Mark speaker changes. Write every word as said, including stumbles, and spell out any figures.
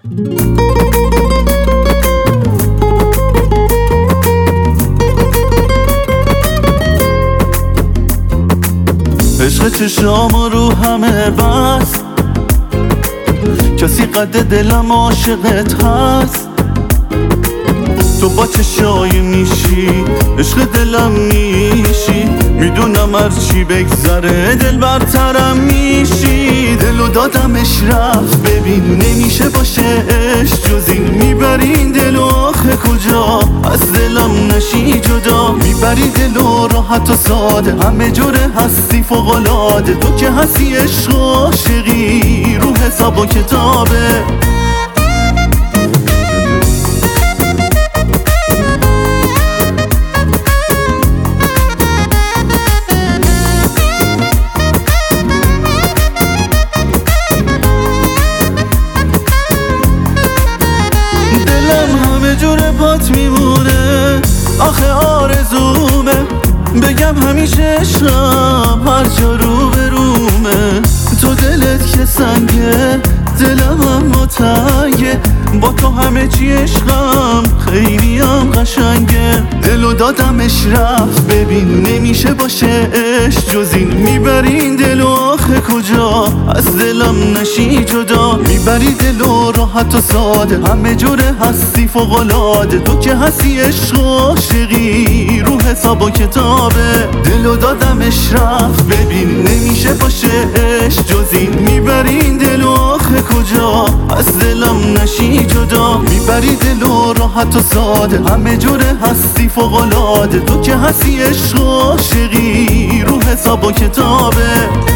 Speaker 1: عشق چشام رو همه بس، کسی قد دلم عاشقت هست. تو با چشای میشی عشق دلم میشی، میدونم هر چی بگذره دل برترم میشی. دلو دادمش رفت ببین نمیشه باشه عشق جز این. میبری این دلو آخه کجا از دلم نشی جدا. میبری دلو راحت و ساده همه جوره هستی فوق‌العاده. تو که هستی عشق و عاشقی رو حساب و کتابه. جوره پات میمونه آخه آرزومه، بگم همیشه عشقم هر جا رو به رومه. تو دلت که سنگه دلم هم تنگه، با تو همه چی عشقم خیلی هم قشنگه. دلو دادمش رفت ببین نمیشه باشه عشق جز این. میبری این دلو آخه کجا از دلم نشی جدا. میبری دلو راحت و ساده همه جوره هستی فوق‌العاده. تو که هستی عشق و عاشقی رو حساب و کتابه. دلو دادمش رفت ببین نمیشه باشه عشق جز این. میبری این دلو آخه کجا از دلم نشی جدا. میبری دلو راحت و ساده همه جوره هستی فوق‌العاده. تو که هستی عشق و عاشقی رو حساب و کتابه.